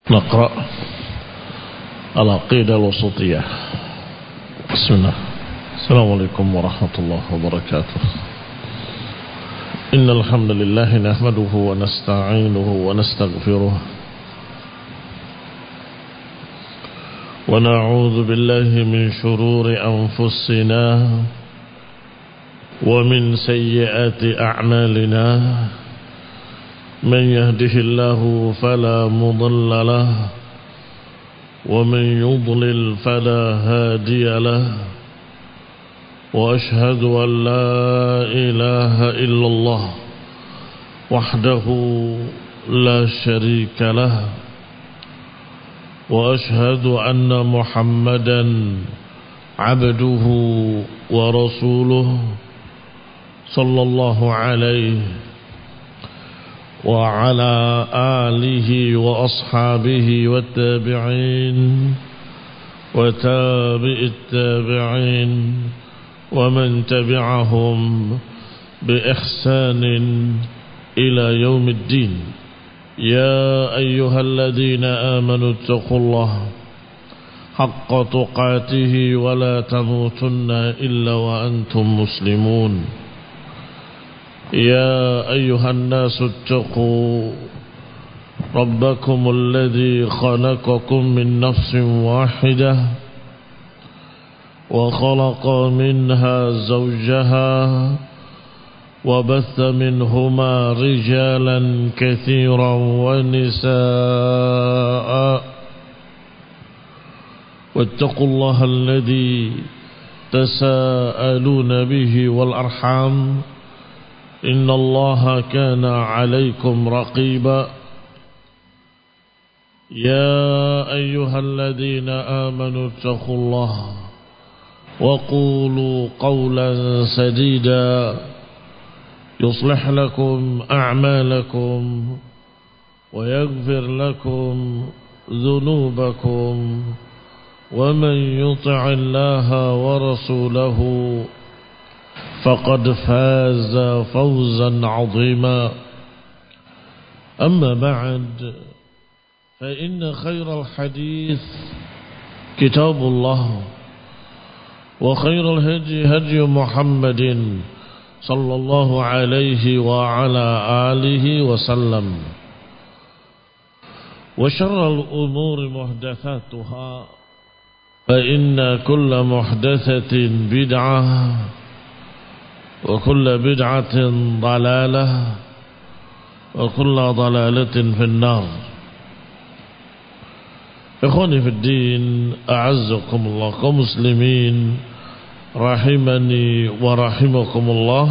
نقرأ العقيدة الوسطية. بسم الله. السلام عليكم ورحمة الله وبركاته. إن الحمد لله نحمده ونستعينه ونستغفره ونعوذ بالله من شرور أنفسنا ومن سيئات أعمالنا. من يهده الله فلا مضل له ومن يضلل فلا هادي له وأشهد أن لا إله إلا الله وحده لا شريك له وأشهد أن محمدا عبده ورسوله صلى الله عليه وعلى آله وأصحابه والتابعين وتابع التابعين ومن تبعهم بإحسان إلى يوم الدين. يا أيها الذين آمنوا اتقوا الله حق تقاته ولا تموتن إلا وأنتم مسلمون. يا أيها الناس اتقوا ربكم الذي خلقكم من نفس واحدة وخلق منها زوجها وبث منهما رجالا كثيرا ونساء واتقوا الله الذي تساءلون به والأرحام إن الله كان عليكم رقيبا. يا أيها الذين آمنوا اتقوا الله وقولوا قولا سديدا يصلح لكم أعمالكم ويغفر لكم ذنوبكم ومن يطع الله ورسوله فقد فاز فوزا عظيما. أما بعد فإن خير الحديث كتاب الله وخير الهدي هدي محمد صلى الله عليه وعلى آله وسلم وشر الأمور محدثاتها فإن كل محدثة بدعة وكل بدعة ضلالة وكل ضلالة في النار. إخواني في الدين أعزكم الله كمسلمين rahimani wa rahimakumullah.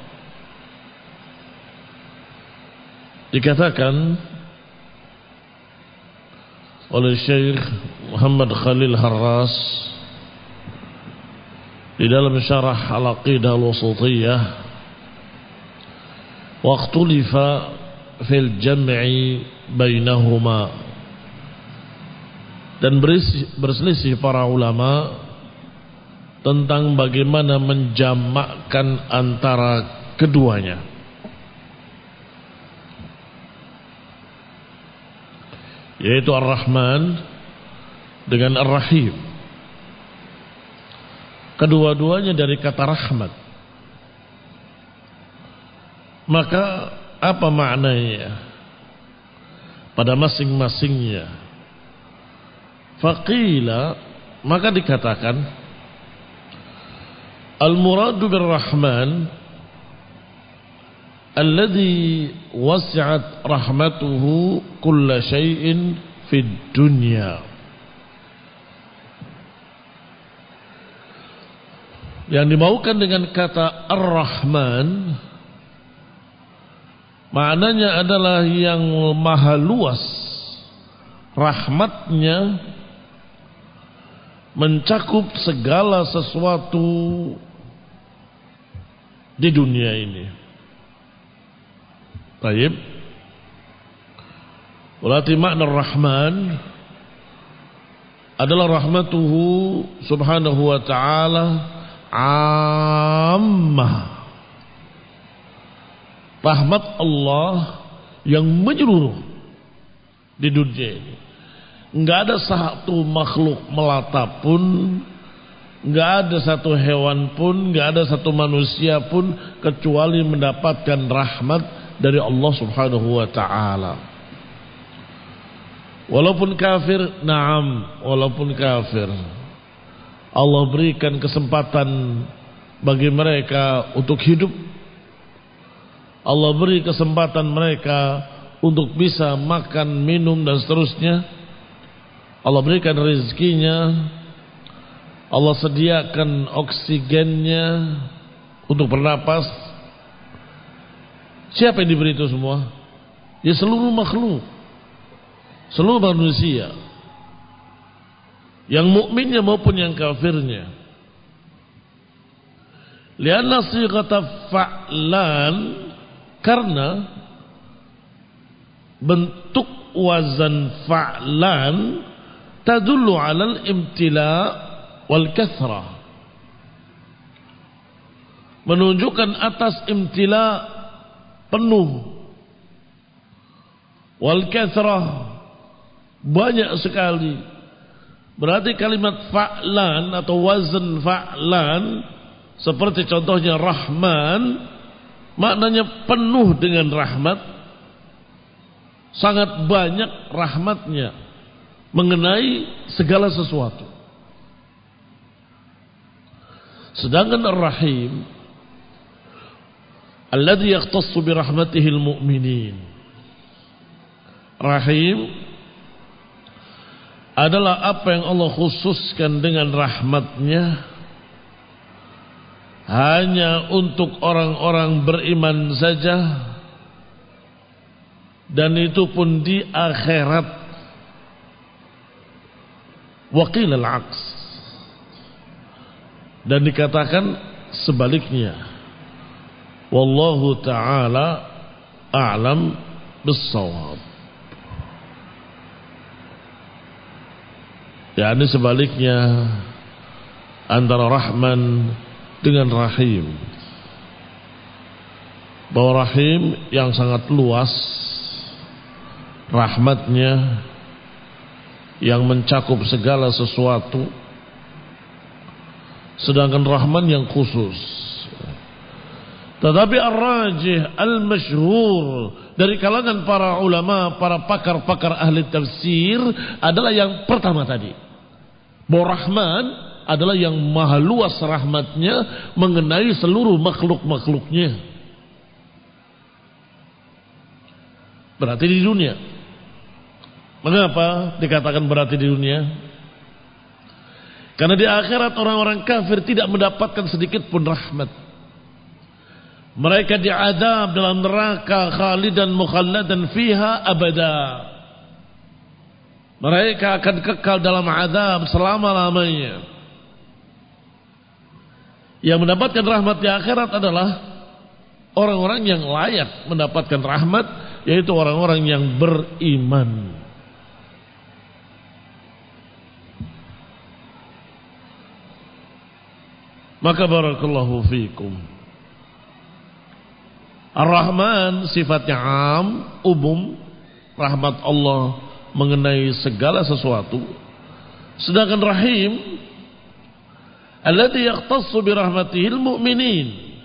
Dikatakan oleh Syekh Muhammad Khalil Harras di dalam syarah Al-Aqidah Al-Wasithiyah, waqtulifa fil jam'i bainahuma, dan berselisih para ulama tentang bagaimana menjamakkan antara keduanya. Yaitu Ar-Rahman dengan Ar-Rahim. Kedua-duanya dari kata rahmat. Maka apa maknanya pada masing-masingnya? Faqila, maka dikatakan al-muradu bir-Rahman alladhi wasi'at rahmatuhu kulla syai'in fid dunya. Yang dimaukan dengan kata Ar-Rahman maknanya adalah yang maha luas rahmatnya, mencakup segala sesuatu di dunia ini. Baik. Berarti makna Rahman adalah rahmatuhu subhanahu wa ta'ala ammah. Rahmat Allah yang menyeluruh di dunia ini. Enggak ada satu makhluk melata pun, enggak ada satu hewan pun, enggak ada satu manusia pun kecuali mendapatkan rahmat dari Allah Subhanahu wa taala. Walaupun kafir, na'am, walaupun kafir, Allah berikan kesempatan bagi mereka untuk hidup. Allah beri kesempatan mereka untuk bisa makan, minum dan seterusnya. Allah berikan rezekinya, Allah sediakan oksigennya untuk bernapas. Siapa yang diberi itu semua? Ya seluruh makhluk, seluruh manusia, yang mukminnya maupun yang kafirnya. Lianna sighata fa'lan, karena bentuk wazan fa'lan tadullu 'alal imtila wal kathrah, menunjukkan atas imtila, penuh, wal kathrah, banyak sekali. Berarti kalimat fa'lan atau wazan fa'lan, seperti contohnya Rahman, maknanya penuh dengan rahmat, sangat banyak rahmatnya mengenai segala sesuatu. Sedangkan Ar-Rahim alladhi yakhtassu bi rahmatihil mu'minin, Rahim adalah apa yang Allah khususkan dengan rahmatnya hanya untuk orang-orang beriman saja, dan itu pun di akhirat. Waqil al-aqs, dan dikatakan sebaliknya. Wallahu ta'ala a'lam bis-shawab. yakni sebaliknya antara Rahman dengan Rahim, bahwa Rahim yang sangat luas rahmatnya yang mencakup segala sesuatu, sedangkan Rahman yang khusus. Tetapi ar-rajih al-masyhur dari kalangan para ulama, para pakar-pakar ahli tafsir adalah yang pertama tadi, bahwa Rahman adalah yang maha luas rahmatnya mengenai seluruh makhluk-makhluknya. Berarti di dunia. Mengapa dikatakan berarti di dunia? Karena di akhirat orang-orang kafir tidak mendapatkan sedikit pun rahmat. Mereka diadab dalam neraka khalidan mukhalladan fiha abada. Mereka akan kekal dalam azab selama-lamanya. Yang mendapatkan rahmat di akhirat adalah orang-orang yang layak mendapatkan rahmat, yaitu orang-orang yang beriman. Maka barakallahu fikum, Ar-Rahman sifatnya am, umum, rahmat Allah mengenai segala sesuatu. Sedangkan Rahim alladzi yakhtassu bi rahmatihil mu'minin,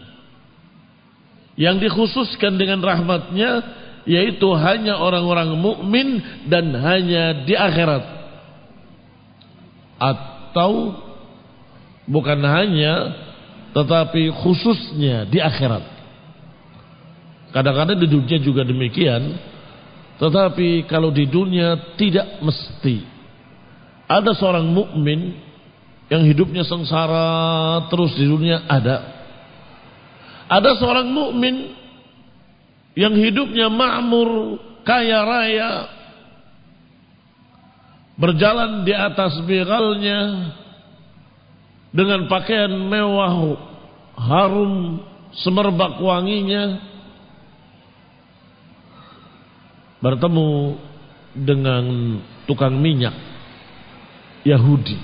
yang dikhususkan dengan rahmatnya yaitu hanya orang-orang mukmin dan hanya di akhirat. Atau bukan hanya, tetapi khususnya di akhirat. Kadang-kadang di dunia juga demikian, tetapi kalau di dunia tidak mesti. Ada seorang mukmin yang hidupnya sengsara terus di dunia, ada. Ada seorang mukmin yang hidupnya makmur, kaya raya, berjalan di atas bigalnya dengan pakaian mewah, harum, semerbak wanginya, bertemu dengan tukang minyak Yahudi.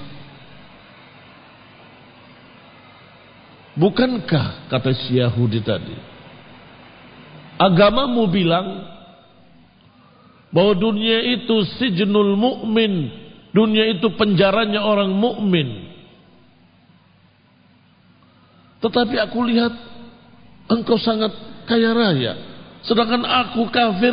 Bukankah, kata si Yahudi tadi, agamamu bilang bahwa dunia itu sijnul mu'min, dunia itu penjaranya orang mukmin. Tetapi aku lihat engkau sangat kaya raya, sedangkan aku kafir,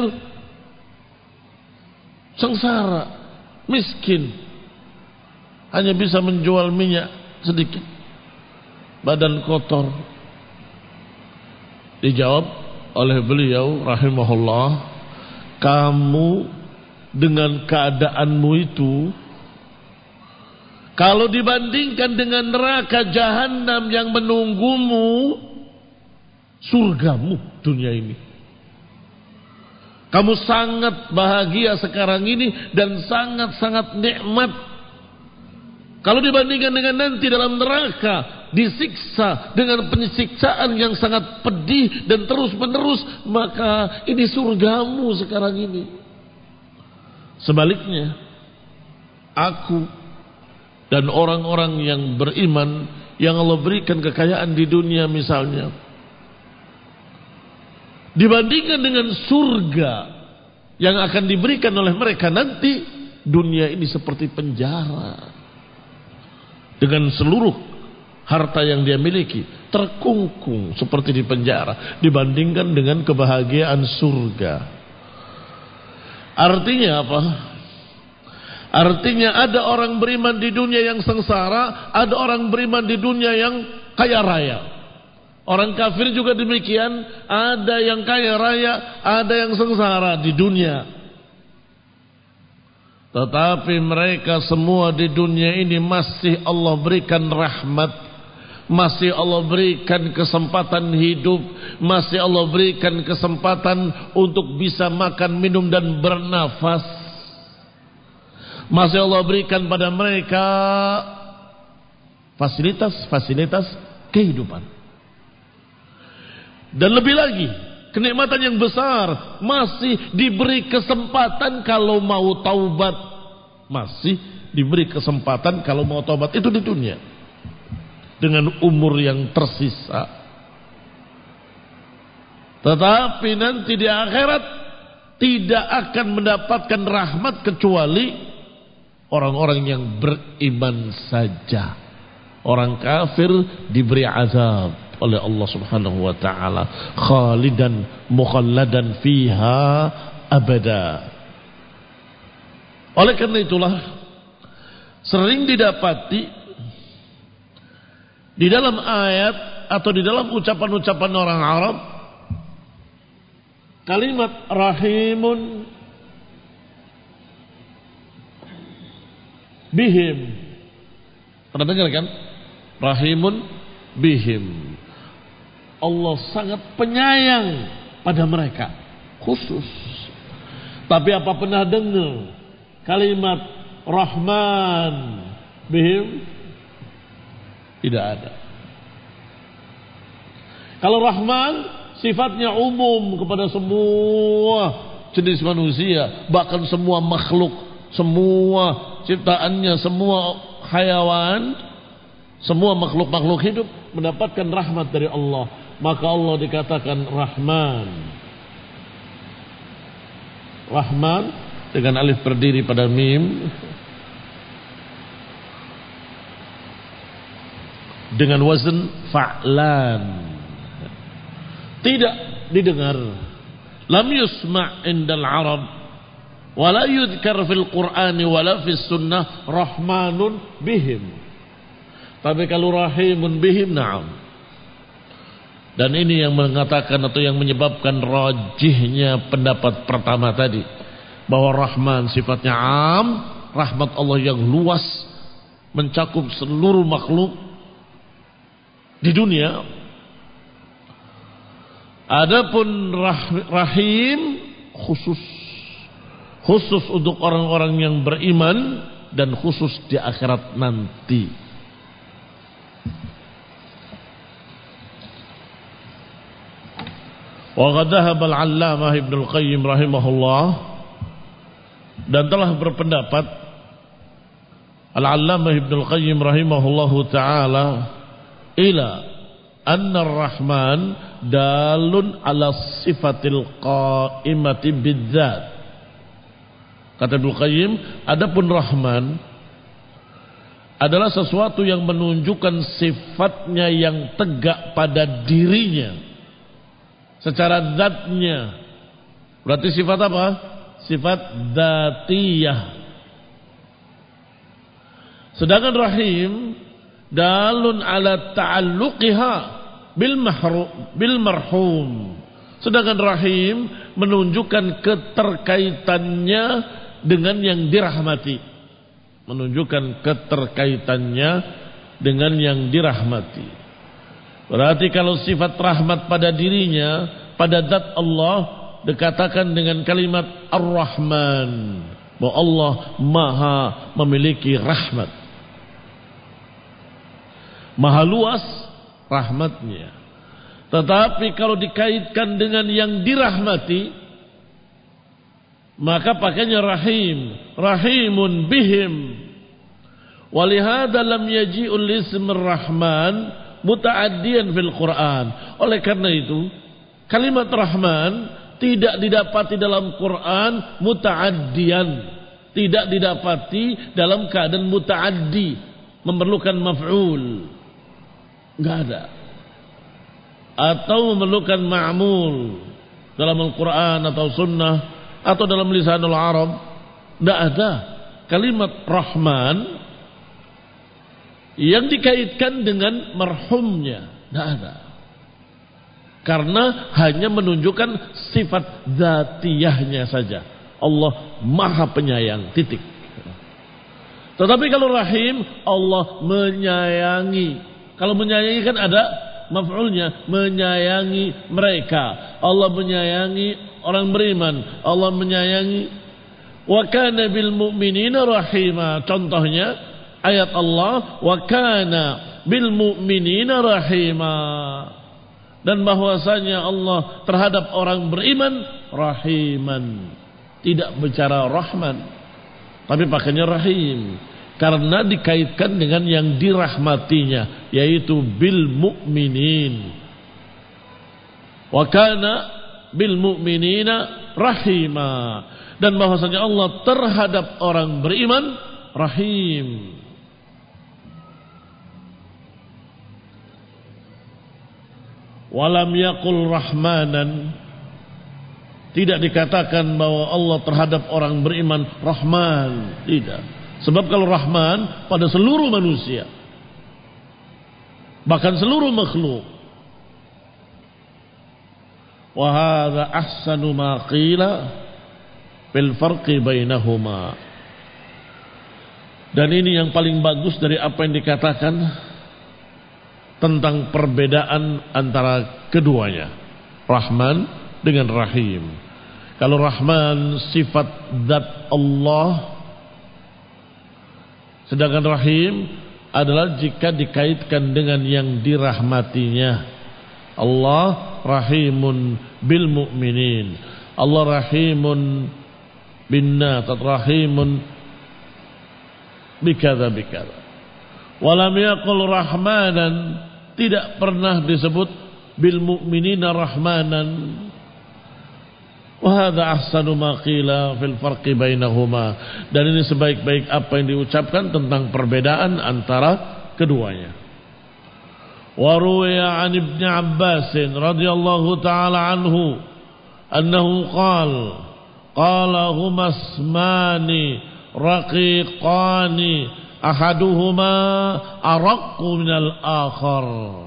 sengsara, miskin, hanya bisa menjual minyak sedikit, badan kotor. Dijawab oleh beliau rahimahullah, kamu dengan keadaanmu itu, kalau dibandingkan dengan neraka jahanam yang menunggumu, surgamu dunia ini. Kamu sangat bahagia sekarang ini dan sangat-sangat nikmat. Kalau dibandingkan dengan nanti dalam neraka, disiksa dengan penyiksaan yang sangat pedih dan terus menerus, maka ini surgamu sekarang ini. Sebaliknya, aku dan orang-orang yang beriman yang Allah berikan kekayaan di dunia misalnya, dibandingkan dengan surga yang akan diberikan oleh mereka nanti, dunia ini seperti penjara. Dengan seluruh harta yang dia miliki, terkungkung seperti di penjara, dibandingkan dengan kebahagiaan surga. Artinya apa? Artinya ada orang beriman di dunia yang sengsara, ada orang beriman di dunia yang kaya raya. Orang kafir juga demikian, ada yang kaya raya, ada yang sengsara di dunia. Tetapi mereka semua di dunia ini masih Allah berikan rahmat, masih Allah berikan kesempatan hidup, masih Allah berikan kesempatan untuk bisa makan, minum dan bernafas. Masih Allah berikan pada mereka fasilitas-fasilitas kehidupan. Dan lebih lagi, kenikmatan yang besar, masih diberi kesempatan kalau mau taubat. Masih diberi kesempatan kalau mau taubat, itu di dunia. Dengan umur yang tersisa. Tetapi nanti di akhirat tidak akan mendapatkan rahmat kecuali orang-orang yang beriman saja. Orang kafir diberi azab oleh Allah Subhanahu wa taala, khalidan mukhalladan fiha abada. Oleh karena itulah sering didapati di dalam ayat atau di dalam ucapan-ucapan orang Arab kalimat rahimun bihim. Pernah dengar kan? Rahimun bihim. Allah sangat penyayang pada mereka khusus. Tapi apa pernah dengar kalimat Rahman bihim? Tidak ada. Kalau Rahman sifatnya umum kepada semua jenis manusia, bahkan semua makhluk, semua ciptaannya, semua hayawan, semua makhluk-makhluk hidup mendapatkan rahmat dari Allah. Maka Allah dikatakan Rahman. Rahman dengan alif berdiri pada mim, dengan wazn fa'lan. Tidak didengar, lam yusma' indal Arab, wala yudhkar fil Qur'ani wala fis sunnah rahmanun bihim. Tapi kalau rahimun bihim, na'am. Dan ini yang mengatakan atau yang menyebabkan rajihnya pendapat pertama tadi, bahwa Rahman sifatnya am, rahmat Allah yang luas mencakup seluruh makhluk di dunia. Adapun Rahim khusus untuk orang-orang yang beriman dan khusus di akhirat nanti. Wa qad dhahaba al-'allamah Ibnu al-Qayyim rahimahullah, dan telah berpendapat Al-'Allamah Ibnu al-Qayyim rahimahullahu taala ila anna ar-Rahman dalun ala sifatil qa'imati bidzat. Kata Ibnu Qayyim, adapun Rahman adalah sesuatu yang menunjukkan sifatnya yang tegak pada dirinya secara zatnya. Berarti sifat apa? Sifat dzatiyah. Sedangkan Rahim dalun ala ta'alluqiha bil marhum. Sedangkan Rahim menunjukkan keterkaitannya dengan yang dirahmati. Menunjukkan keterkaitannya dengan yang dirahmati. Berarti kalau sifat rahmat pada dirinya, pada zat Allah, dikatakan dengan kalimat Ar-Rahman, bahwa Allah maha memiliki rahmat, maha luas rahmatnya. Tetapi kalau dikaitkan dengan yang dirahmati, maka pakainya Rahim, Rahimun bihim. Walihada lam yaji'ul ism Rahman muta'addiyan fil Quran. Oleh karena itu, kalimat Rahman tidak didapati dalam Quran muta'addiyan, tidak didapati dalam keadaan muta'addi, memerlukan maf'ul, enggak ada. Atau memerlukan ma'mul dalam Al-Quran atau sunnah atau dalam lisanul Arab, enggak ada kalimat Rahman yang dikaitkan dengan marhumnya, enggak ada. Karena hanya menunjukkan sifat zatiyahnya saja. Allah maha penyayang, titik. Tetapi kalau Rahim, Allah menyayangi. Kalau menyayangi kan ada maf'ulnya, menyayangi mereka. Allah menyayangi orang beriman. Allah menyayangi. Wa kana bil mu'minina rahima. Contohnya ayat Allah, wa kana bil mu'minina rahima. Dan bahwasanya Allah terhadap orang beriman rahiman. Tidak bicara rahman, tapi pakainya rahim. Karena dikaitkan dengan yang dirahmatinya, yaitu bil mu'minin. Wa kana bil mu'minina rahima. Dan bahwasanya Allah terhadap orang beriman rahim. Walam yakul rahmanan, tidak dikatakan bahwa Allah terhadap orang beriman Rahman, tidak. Sebab kalau Rahman pada seluruh manusia, bahkan seluruh makhluk. Wa hadza ahsanu ma qila fil farqi bainahuma. Dan ini yang paling bagus dari apa yang dikatakan tentang perbedaan antara keduanya, Rahman dengan Rahim. Kalau Rahman sifat zat Allah, sedangkan Rahim adalah jika dikaitkan dengan yang dirahmatinya. Allah Rahimun bil mu'minin, Allah Rahimun bin nas, Rahimun bikadza bikadza. Walam yaqul rahmanan, tidak pernah disebut bil mu'minina rahmanan. Wa hadza ahsanu ma qila fil farqi bainahuma. Dan ini sebaik-baik apa yang diucapkan tentang perbedaan antara keduanya. Wa ruwiya an Ibnu Abbas radhiyallahu taala anhu annahu qala huma ismani raqiqani ahaduhuma araqqu minal akhar.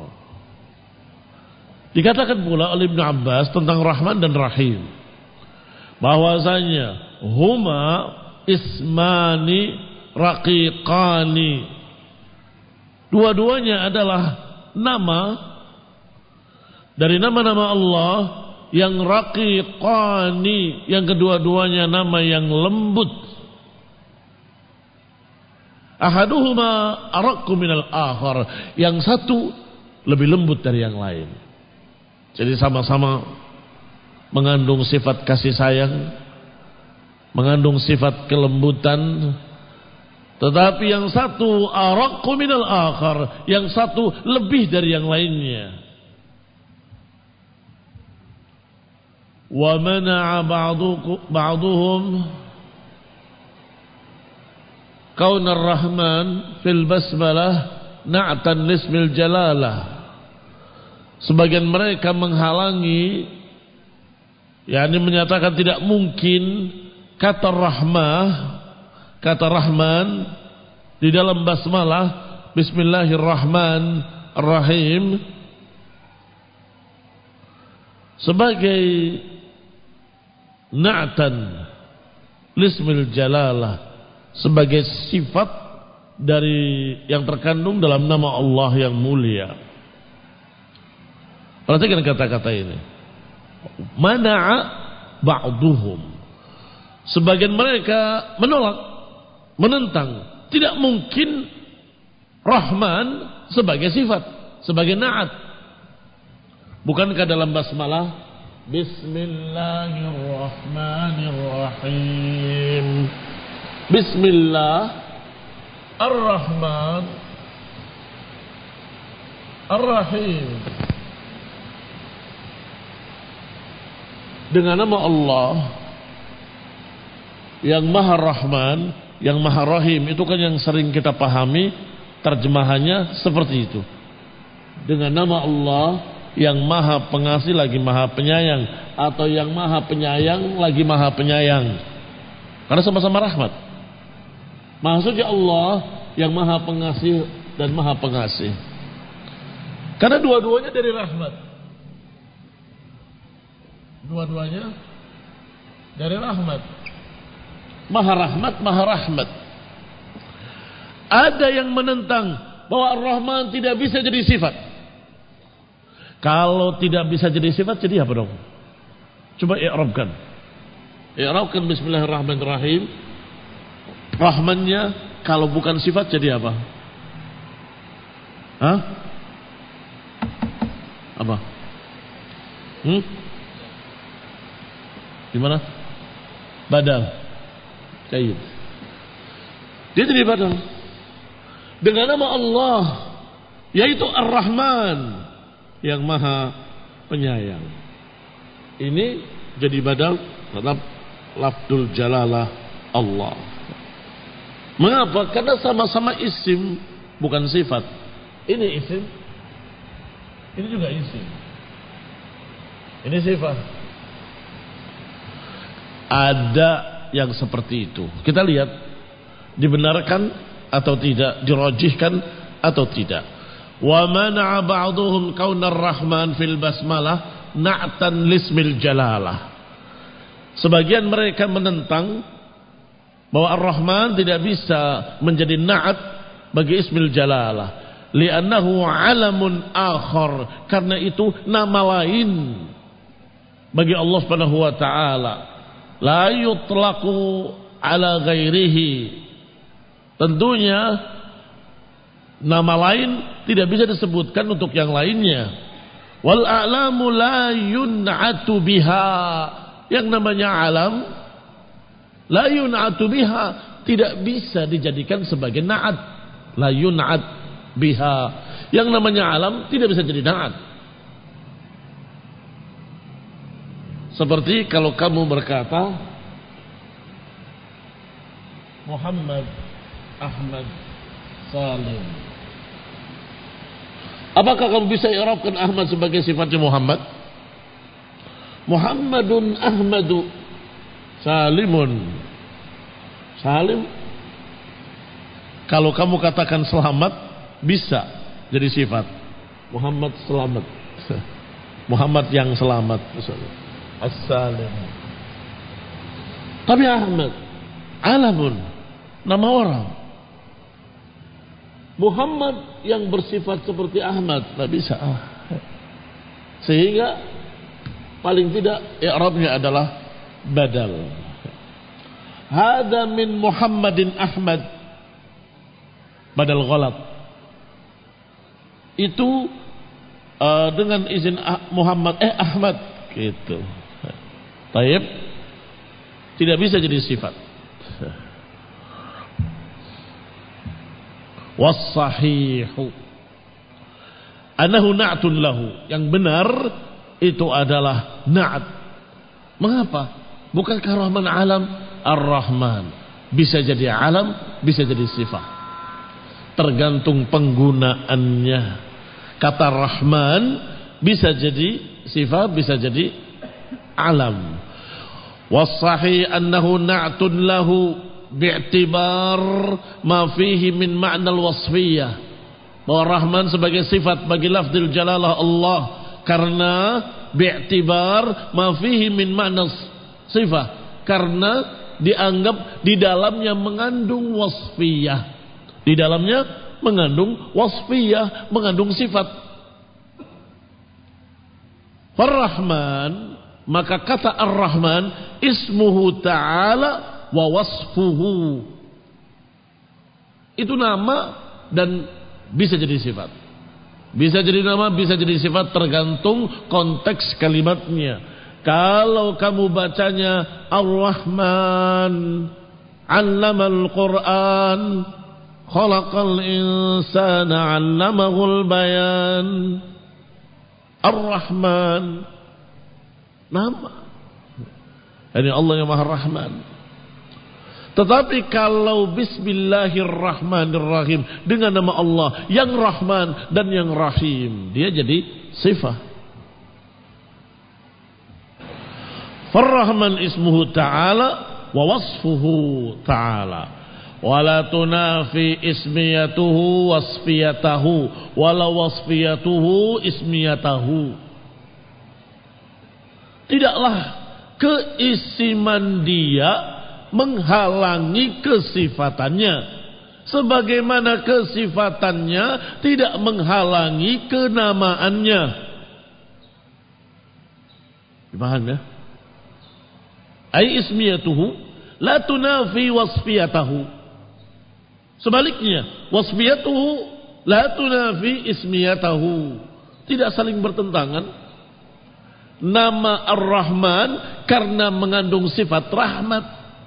Dikatakan pula oleh Ibnu Abbas tentang Rahman dan Rahim, bahwasanya huma ismani raqiqani, dua-duanya adalah nama dari nama-nama Allah yang raqiqani, yang kedua-duanya nama yang lembut. Ahaduhuma araqqu minal akhar, yang satu lebih lembut dari yang lain. Jadi sama-sama mengandung sifat kasih sayang, mengandung sifat kelembutan, tetapi yang satu araqqu minal akhar, yang satu lebih dari yang lainnya. Wa mana'a ba'duhum kaunar rahman fil basmalah na'tan lismil jalalah. Sebagian mereka menghalangi, yakni menyatakan tidak mungkin kata rahman di dalam basmalah bismillahirrahmanirrahim sebagai na'tan lismil jalalah, sebagai sifat dari yang terkandung dalam nama Allah yang mulia. Perhatikan kata-kata ini. Mana'a ba'duhum. Sebagian mereka menolak, menentang. Tidak mungkin Rahman sebagai sifat, sebagai na'at. Bukankah dalam basmalah Bismillahirrahmanirrahim. Bismillah Ar-Rahman Ar-Rahim. Dengan nama Allah yang Maha Rahman, yang Maha Rahim, itu kan yang sering kita pahami terjemahannya seperti itu. Dengan nama Allah yang Maha Pengasih lagi Maha Penyayang, atau yang Maha Penyayang lagi Maha Penyayang. Karena sama-sama rahmat. Maksudnya Allah yang Maha Pengasih dan Maha Pengasih. Karena dua-duanya dari rahmat. Dua-duanya dari rahmat. Maha rahmat, maha rahmat. Ada yang menentang bahwa Ar-Rahman tidak bisa jadi sifat. Kalau tidak bisa jadi sifat, jadi apa dong? Coba i'rabkan. I'rabkan bismillahirrahmanirrahim. Rahmannya kalau bukan sifat jadi apa? Hah? Apa? Gimana? Badal. Baik. Dia jadi badal. Dengan nama Allah, yaitu Ar-Rahman, yang Maha Penyayang. Ini jadi badal terhadap lafzul jalalah Allah. Mengapa? Karena sama-sama isim, bukan sifat. Ini isim, ini juga isim. Ini sifat. Ada yang seperti itu. Kita lihat dibenarkan atau tidak, dirajihkan atau tidak. Wa mana'a ba'dhum kaunar rahman fil basmalah na'tan lismil jalalah. Sebagian mereka menentang bahwa Ar-Rahman tidak bisa menjadi na'at bagi ismil jalalah, li'annahu alamun akhar, karena itu nama lain bagi Allah Subhanahu wa taala. La yutlaqu ala ghairihi. Tentunya nama lain tidak bisa disebutkan untuk yang lainnya. Wal a'lamu la yun'atu biha. Yang namanya alam la yun'atu biha, tidak bisa dijadikan sebagai na'at. La yun'at biha. Yang namanya alam tidak bisa jadi na'at. Seperti kalau kamu berkata Muhammad Ahmad Salim, apakah kamu bisa i'rabkan Ahmad sebagai sifatnya Muhammad? Muhammadun Ahmadu Salimun. Salim, kalau kamu katakan selamat, bisa jadi sifat. Muhammad selamat. Muhammad yang selamat. As-Salim. Tapi Ahmad alamun, nama orang. Muhammad yang bersifat seperti Ahmad, tak bisa. Sehingga paling tidak i'rabnya adalah badal. Hada min Muhammadin Ahmad, badal ghalat. Itu dengan izin Muhammad Ahmad gitu. Taib tidak bisa jadi sifat. Was-sahihu annahu na'tun lahu. Yang benar itu adalah na'at. Mengapa? Bukankah Rahman alam? Ar-Rahman bisa jadi alam, bisa jadi sifat. Tergantung penggunaannya. Kata Rahman bisa jadi sifat, bisa jadi alam. Wassahih annahu na'tun lahu bi'tibar ma fihi min ma'nal wasfiyah. Bahwa Rahman sebagai sifat bagi lafzul jalalah Allah karena bi'tibar ma fihi min ma'nas sifah, karena dianggap di dalamnya mengandung wasfiyah, di dalamnya mengandung wasfiyah, mengandung sifat. Ar-Rahman, maka kata Ar-Rahman ismuhu ta'ala wa wasfuhu, itu nama dan bisa jadi sifat. Bisa jadi nama, bisa jadi sifat, tergantung konteks kalimatnya. Kalau kamu bacanya Ar-Rahman 'allamal Qur'an khalaqal insana 'allamahul bayan. Ar-Rahman nama, ini Allah yang Maha Rahman. Tetapi kalau Bismillahirrahmanirrahim dengan nama Allah yang Rahman dan yang Rahim, dia jadi sifat. Ar-Rahman ismuhu ta'ala wa wasfuhu ta'ala, wala tunafi ismiyatuhu wasfiyatahu wala wasfiyatuhu ismiyatahu. Tidaklah keisiman dia menghalangi kesifatannya, sebagaimana kesifatannya tidak menghalangi kenamaannya. Dipaham ya? Ai ismiyatuhu la tunafi wasfiyatahu. Sebaliknya, wasfiyatuhu la tunafi ismiyatahu. Tidak saling bertentangan. Nama Ar-Rahman karena mengandung sifat rahmat.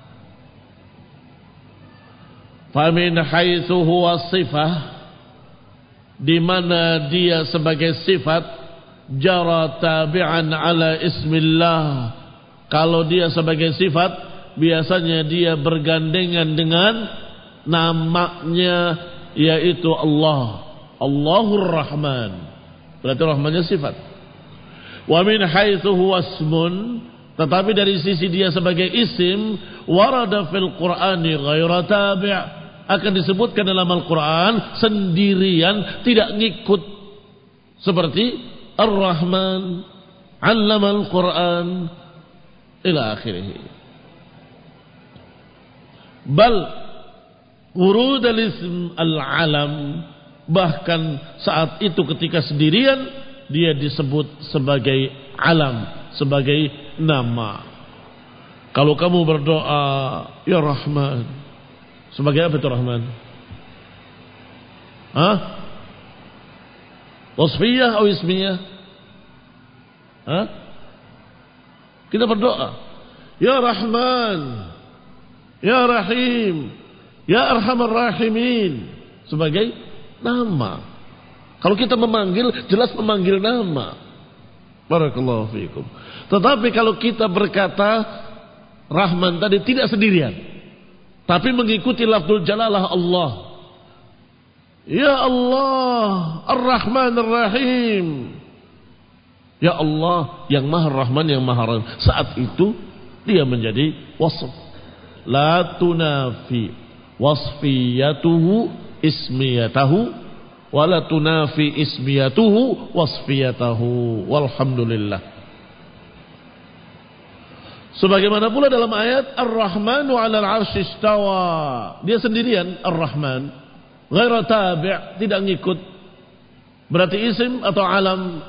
Famin haitsu huwa sifah, di mana dia sebagai sifat, jara tabi'an ala ismillah. Kalau dia sebagai sifat, biasanya dia bergandengan dengan namanya, yaitu Allah. Allahur Rahman. Berarti Rahmannya sifat. Wa min haitsu huwa ismun, tetapi dari sisi dia sebagai isim, warada fil Qur'ani ghaira tabi', akan disebutkan dalam Al-Quran sendirian, tidak ngikut. Seperti Ar-Rahman 'allamal Qur'an ila akhirih. Bal urud al-ism al-alam, bahkan saat itu ketika sendirian dia disebut sebagai alam, sebagai nama. Kalau kamu berdoa ya Rahman, sebagai apa itu Rahman? Hah? Wasfiyah atau ismiyah? Hah? Kita berdoa ya Rahman, ya Rahim, ya Arhamar Rahimin, sebagai nama. Kalau kita memanggil, jelas memanggil nama. Barakallahu fiikum. Tetapi kalau kita berkata Rahman tadi tidak sendirian, tapi mengikuti lafzul jalalah Allah. Ya Allah Ar-Rahman Ar-Rahim, ya Allah yang Maha Rahman yang Maha Rahim. Saat itu dia menjadi wasf. La tunafi wasfiyatuhu ismiyatahu wala tunafi ismiyatuhu wasfiyatahu. Walhamdulillah. Sebagaimana pula dalam ayat Ar-Rahmanu 'alal 'arsy istawa, dia sendirian Ar-Rahman, ghaira tabi', tidak ngikut. Berarti isim atau alam?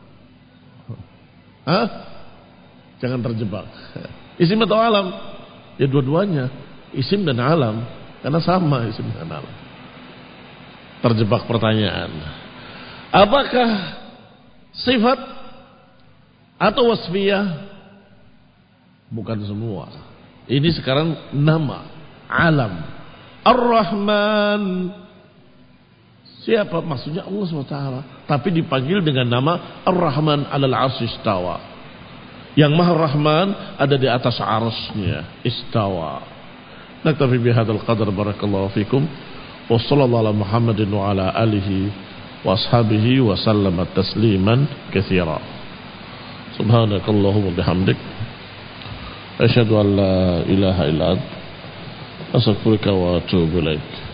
Hah? Jangan terjebak. Isim atau alam? Ya dua-duanya, isim dan alam, karena sama isim dan alam. Terjebak pertanyaan. Apakah sifat atau wasfiyah? Bukan semua. Ini sekarang nama, alam. Ar-Rahman, siapa? Maksudnya Allah SWT. Tapi dipanggil dengan nama Ar-Rahman 'alal 'arsy istawa. Yang Maha Rahman ada di atas arsy-Nya, istawa. Naktafi bihadzal qadar, barakallahu fikum. Wa sallallahu ala Muhammadin wa ala alihi wa ashabihi wa sallama tasliman katsira. Subhanakallahumma bihamdik, asyhadu an la ilaha illa anta, astaghfiruka wa atubu ilaik.